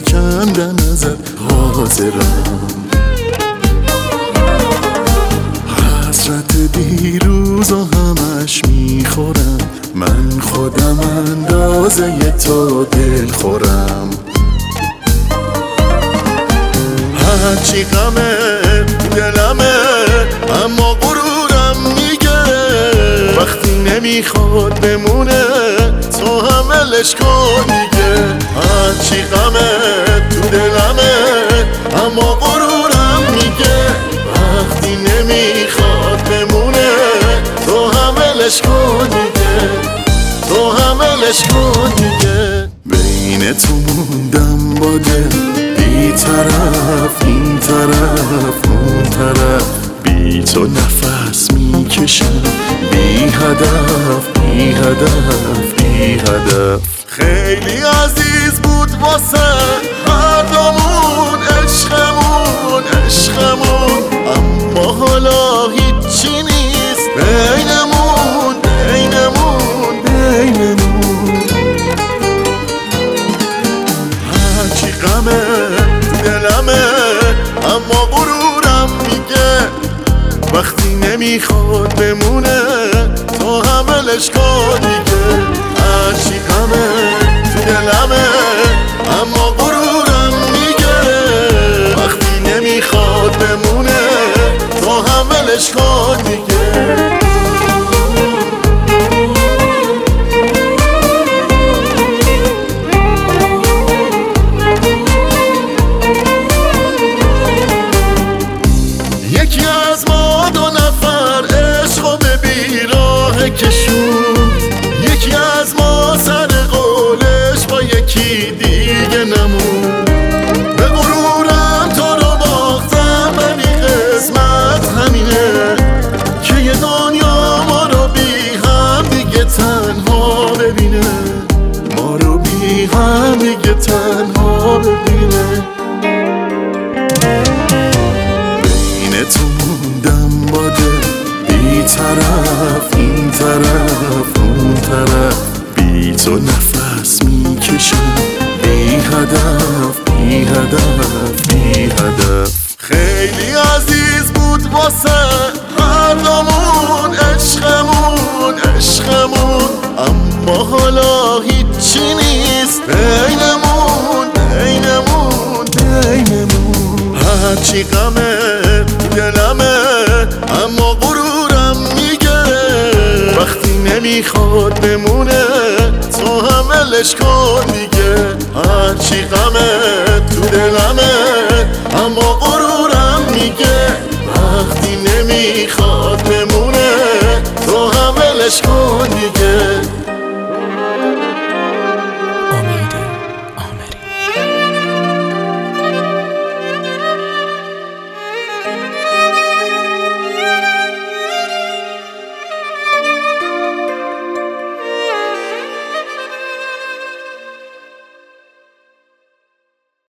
کندن ازت حاضرم. حسرت دیروز و همش میخورم، من خودم اندازه تو دل خورم. هرچی غمه دلمه اما غرورم میگه وقتی نمیخواد بمونه تو هم ولش کن دیگه. هرچی غمه تو دلمه اما غرورم میگه وقتی نمیخواد بمونه تو هم ولش کن دیگه، تو هم ولش کن دیگه. بین تو موندم با دل بی طرف این طرف اون طرف، بی تو نفس میکشم بی هدف بی هدف بی هدف. خیلی عزیز بود واسه هر دومون عشقمون عشقمون، اما حالا هیچی نیست بینمون بینمون بینمون. هرچی غمه دلمه اما غرورم میگه وقتی نمیخواد بمونه تو هم ولش کن دیگه. هرچی غمه دلمه اما غرورم میگه وقتی نمیخواد بمونه تو هم ولش کن دیگه. یکی از ما دو نفر عشقو به بیراه کشوند، یکی از ما سر قولش با یکی دیگه نمون. به غرورم تو رو باختم ولی قسمت همینه که یه دنیا ما رو بی هم دیگه تنها ببینه، ما رو بی هم دیگه تنها ببینه. تو موندم با دل بی طرف این طرف اون طرف، بی تو نفس میکشم بی هدف بی هدف بی هدف. خیلی عزیز بود واسه هر دومون عشقمون عشقمون، اما حالا هیچی نیست بینمون بینمون بینمون. هرچی غمه دلمه اما غرورم میگه وقتی نمیخواد بمونه تو هم ولش کن دیگه. هرچی غمه تو دلمه اما غرورم میگه وقتی نمیخواد بمونه تو هم ولش کن دیگه.